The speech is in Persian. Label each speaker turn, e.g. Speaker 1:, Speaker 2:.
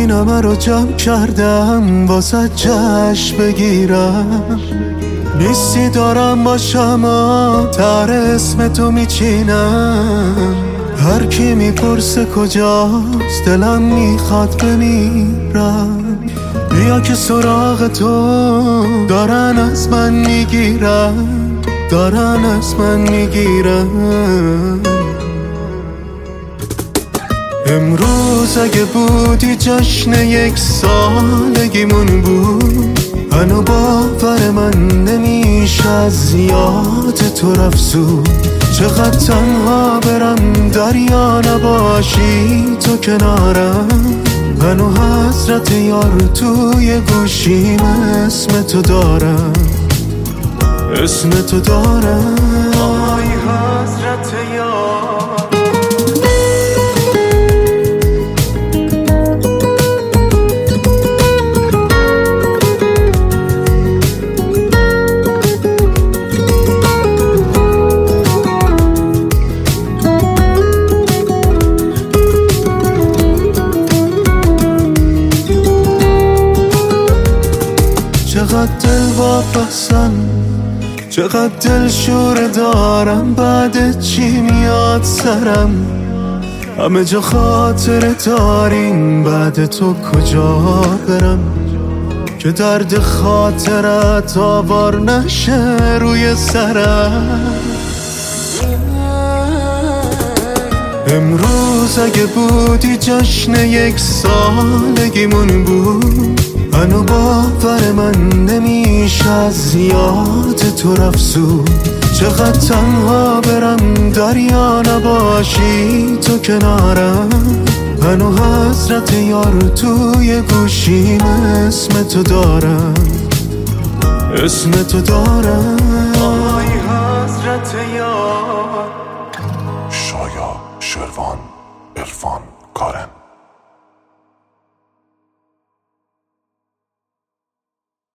Speaker 1: سینمه رو جمع کردم واسه جشن بگیرم. نیستی دارم باشم تر اسم تو میچینم. هر کی میپرسه کجاست دلم میخواد بمیرم. بیا که سراغ تو دارن از من میگیرن، دارن از من میگیرن. امروز اگه بودی جشن 1 سالگیمون بود، هنو باور من نمیشه از یاد تو رفت. چقدر تنها برم دریا نباشی تو کنارم. هنو حضرت یار توی گوشیم اسم تو دارم، اسم تو دارم. آی حضرت یار. چقدر دل واپسم، چقدر دل شور دارم. بعد چی میاد سرم؟ همه جا خاطره داریم، بعد تو کجا برم که درد خاطرت آوار نشه روی سرم. امروز اگه بودی جشن 1 سالگیمون بود، هنو باور من نمیشه از یاد تو رفت. چقدر تنها برم دریا نباشی تو کنارم. هنو حضرت یار توی گوشیم اسم تو دارم، اسم تو دارم. آی حضرت یار.
Speaker 2: شایا، شروان، عرفان، کارن.